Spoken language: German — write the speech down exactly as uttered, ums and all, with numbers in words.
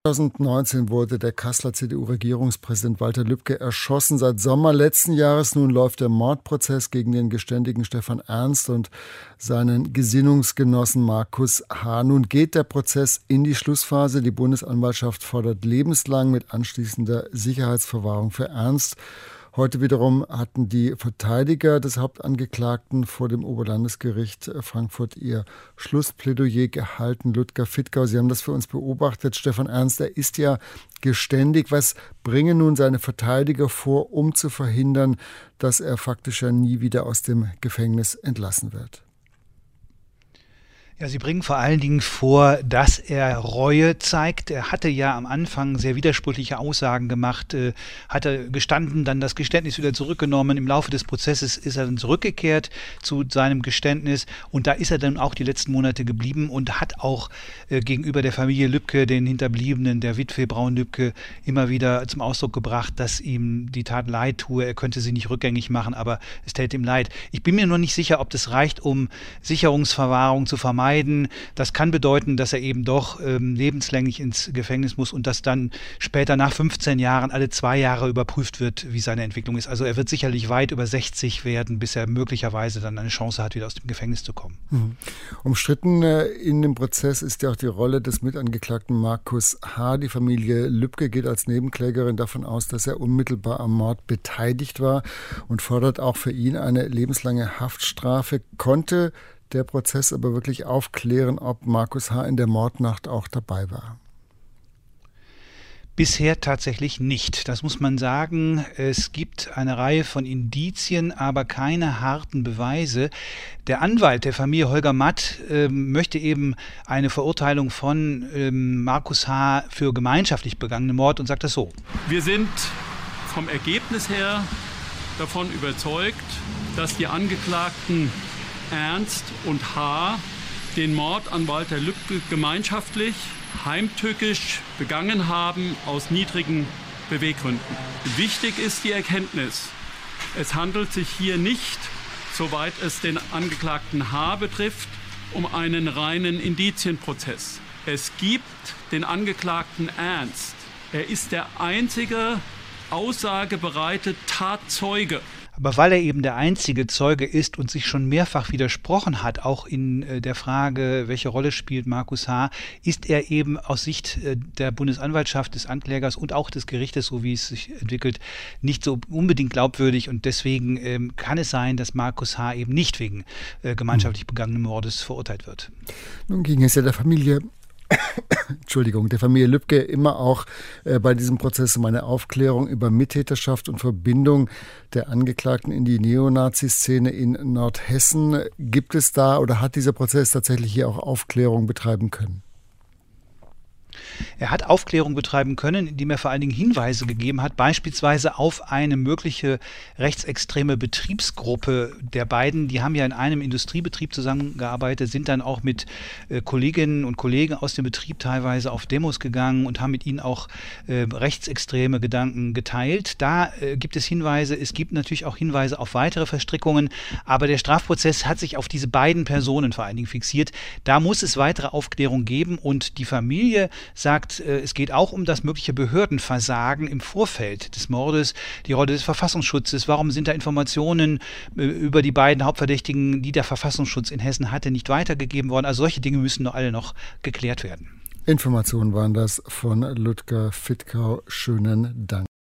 zweitausendneunzehn wurde der Kasseler C D U-Regierungspräsident Walter Lübcke erschossen. Seit Sommer letzten Jahres nun läuft der Mordprozess gegen den geständigen Stefan Ernst und seinen Gesinnungsgenossen Markus H. Nun geht der Prozess in die Schlussphase. Die Bundesanwaltschaft fordert lebenslang mit anschließender Sicherheitsverwahrung für Ernst. Heute wiederum hatten die Verteidiger des Hauptangeklagten vor dem Oberlandesgericht Frankfurt ihr Schlussplädoyer gehalten. Ludger Fittkau, Sie haben das für uns beobachtet. Stefan Ernst, er ist ja geständig. Was bringen nun seine Verteidiger vor, um zu verhindern, dass er faktisch ja nie wieder aus dem Gefängnis entlassen wird? Ja, sie bringen vor allen Dingen vor, dass er Reue zeigt. Er hatte ja am Anfang sehr widersprüchliche Aussagen gemacht, äh, hatte gestanden, dann das Geständnis wieder zurückgenommen. Im Laufe des Prozesses ist er dann zurückgekehrt zu seinem Geständnis und da ist er dann auch die letzten Monate geblieben und hat auch äh, gegenüber der Familie Lübcke, den Hinterbliebenen, der Witwe Braun-Lübcke, immer wieder zum Ausdruck gebracht, dass ihm die Tat leid tue. Er könnte sie nicht rückgängig machen, aber es täte ihm leid. Ich bin mir nur nicht sicher, ob das reicht, um Sicherungsverwahrung zu vermeiden. Das kann bedeuten, dass er eben doch ähm, lebenslänglich ins Gefängnis muss und dass dann später nach fünfzehn Jahren alle zwei Jahre überprüft wird, wie seine Entwicklung ist. Also er wird sicherlich weit über sechzig werden, bis er möglicherweise dann eine Chance hat, wieder aus dem Gefängnis zu kommen. Mhm. Umstritten äh, in dem Prozess ist ja auch die Rolle des Mitangeklagten Markus H. Die Familie Lübcke geht als Nebenklägerin davon aus, dass er unmittelbar am Mord beteiligt war und fordert auch für ihn eine lebenslange Haftstrafe. Konnte der Prozess aber wirklich aufklären, ob Markus H. in der Mordnacht auch dabei war? Bisher tatsächlich nicht. Das muss man sagen. Es gibt eine Reihe von Indizien, aber keine harten Beweise. Der Anwalt der Familie Holger Matt äh, möchte eben eine Verurteilung von ähm, Markus H. für gemeinschaftlich begangenen Mord und sagt das so. Wir sind vom Ergebnis her davon überzeugt, dass die Angeklagten Ernst und H. den Mord an Walter Lübcke gemeinschaftlich, heimtückisch begangen haben aus niedrigen Beweggründen. Wichtig ist die Erkenntnis, es handelt sich hier nicht, soweit es den Angeklagten H. betrifft, um einen reinen Indizienprozess. Es gibt den Angeklagten Ernst. Er ist der einzige aussagebereite Tatzeuge. Aber weil er eben der einzige Zeuge ist und sich schon mehrfach widersprochen hat, auch in äh, der Frage, welche Rolle spielt Markus H., ist er eben aus Sicht äh, der Bundesanwaltschaft, des Anklägers und auch des Gerichtes, so wie es sich entwickelt, nicht so unbedingt glaubwürdig. Und deswegen ähm, kann es sein, dass Markus H. eben nicht wegen äh, gemeinschaftlich begangenen Mordes verurteilt wird. Nun ging es ja der Familie Entschuldigung, der Familie Lübcke immer auch äh, bei diesem Prozess um eine Aufklärung über Mittäterschaft und Verbindung der Angeklagten in die Neonazi-Szene in Nordhessen. Gibt es da oder hat dieser Prozess tatsächlich hier auch Aufklärung betreiben können? Er hat Aufklärung betreiben können, indem er vor allen Dingen Hinweise gegeben hat, beispielsweise auf eine mögliche rechtsextreme Betriebsgruppe der beiden. Die haben ja in einem Industriebetrieb zusammengearbeitet, sind dann auch mit äh, Kolleginnen und Kollegen aus dem Betrieb teilweise auf Demos gegangen und haben mit ihnen auch äh, rechtsextreme Gedanken geteilt. Da äh, gibt es Hinweise, es gibt natürlich auch Hinweise auf weitere Verstrickungen, aber der Strafprozess hat sich auf diese beiden Personen vor allen Dingen fixiert. Da muss es weitere Aufklärung geben und die Familie sagt, es geht auch um das mögliche Behördenversagen im Vorfeld des Mordes, die Rolle des Verfassungsschutzes. Warum sind da Informationen über die beiden Hauptverdächtigen, die der Verfassungsschutz in Hessen hatte, nicht weitergegeben worden? Also solche Dinge müssen noch alle noch geklärt werden. Informationen waren das von Ludger Fittkau. Schönen Dank.